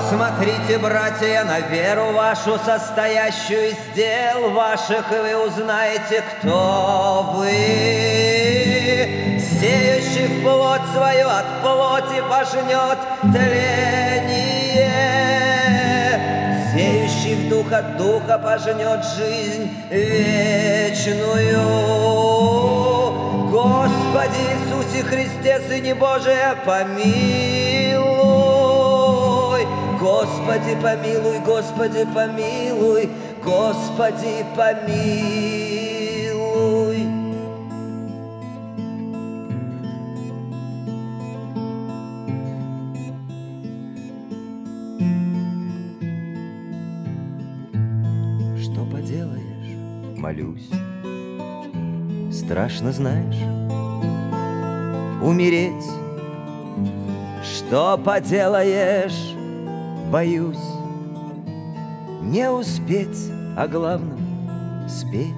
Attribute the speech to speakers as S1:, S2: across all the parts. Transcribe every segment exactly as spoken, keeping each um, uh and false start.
S1: Посмотрите, братья, на веру вашу, состоящую из дел ваших, и вы узнаете, кто вы. Сеющий в плоть свою от плоти пожнет тление, сеющий в дух от духа пожнет жизнь вечную. Господи Иисусе Христе, Сыне Божий, помилуй. Господи, помилуй, Господи, помилуй, Господи, помилуй. Что поделаешь, молюсь, страшно, знаешь, умереть. Что поделаешь, боюсь не успеть, а главном спеть.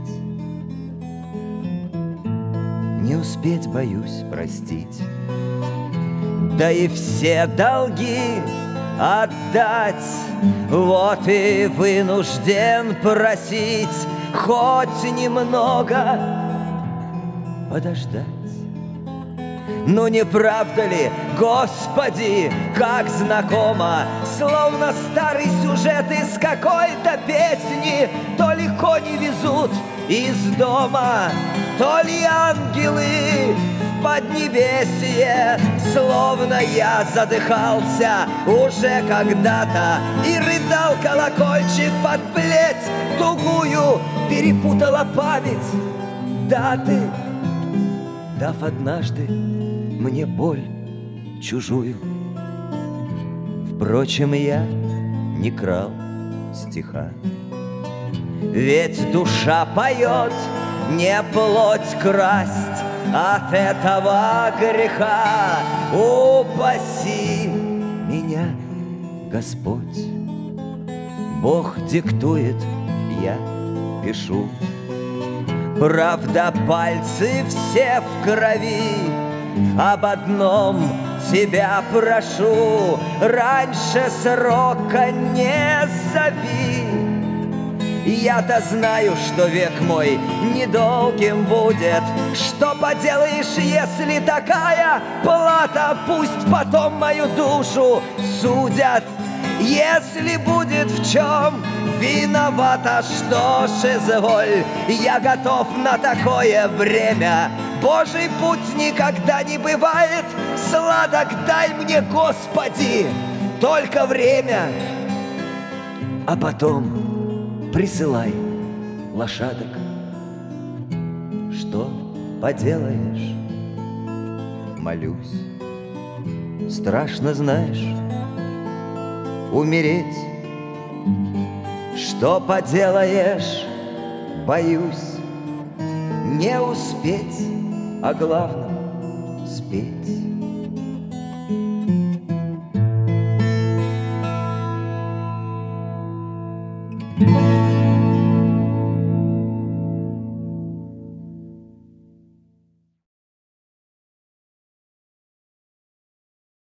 S1: Не успеть, боюсь, простить, да и все долги отдать. Вот и вынужден просить хоть немного подождать. Ну не правда ли, Господи, как знакомо, словно старый сюжет из какой-то песни, то ли кони везут из дома, то ли ангелы в поднебесье. Словно я задыхался уже когда-то и рыдал колокольчик под плеть тугую, перепутала память даты, дав однажды мне боль чужую. Впрочем, я не крал стиха, ведь душа поет, не плоть красть от этого греха. Упаси меня, Господь. Бог диктует, я пишу. Правда, пальцы все в крови. Об одном тебя прошу, раньше срока не зови. Я-то знаю, что век мой недолгим будет. Что поделаешь, если такая плата? Пусть потом мою душу судят. Если будет в чем виновата, что ж, изволь, я готов на такое время. Божий путь никогда не бывает сладок, дай мне, Господи, только время, а потом присылай лошадок. Что поделаешь, молюсь, страшно, знаешь, умереть. Что поделаешь, боюсь не успеть, а главное